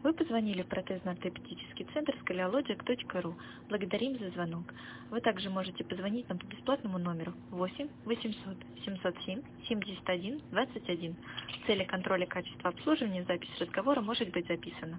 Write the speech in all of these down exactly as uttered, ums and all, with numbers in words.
Вы позвонили в протезно-ортопедический центр сколиологик точка ру. Благодарим за звонок. Вы также можете позвонить нам по бесплатному номеру восемь восемьсот семьсот семь семьдесят один двадцать один. В цели контроля качества обслуживания запись разговора может быть записана.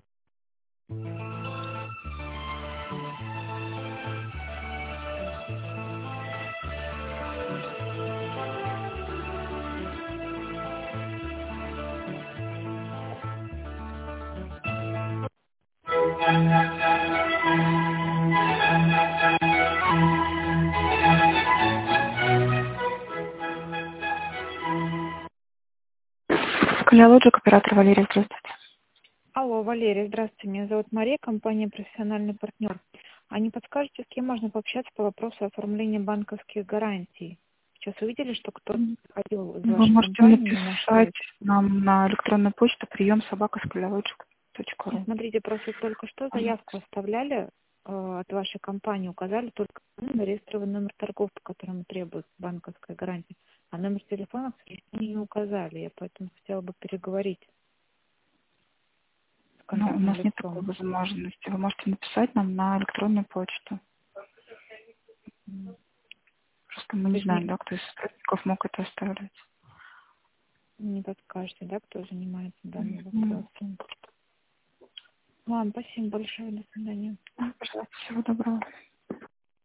Сколиологик, оператор Валерий, здравствуйте. Алло, Валерия, здравствуйте. Меня зовут Мария, компания «Профессиональный партнер». А не подскажете, с кем можно пообщаться по вопросу оформления банковских гарантий? Сейчас увидели, что кто-то приходил из Вы вашей можете компании на наш написать сайт. нам на электронную почту прием собака сколиологик точка И ру. смотрите, просто только что заявку оставляли э, от вашей компании, указали только зарегистрированный номер торговца, по которому требуется банковская гарантия. А номер телефона, к сожалению, не указали. Я поэтому хотела бы переговорить с Но у контактным нас нет такой лицом. возможности. Вы можете написать нам на электронную почту. Просто мы То не есть не, знаем, да, кто из сотрудников мог это оставлять. не подскажете, да, кто занимается данным Мгм. вопросом? Ладно, спасибо большое. До свидания. Пожалуйста, всего доброго.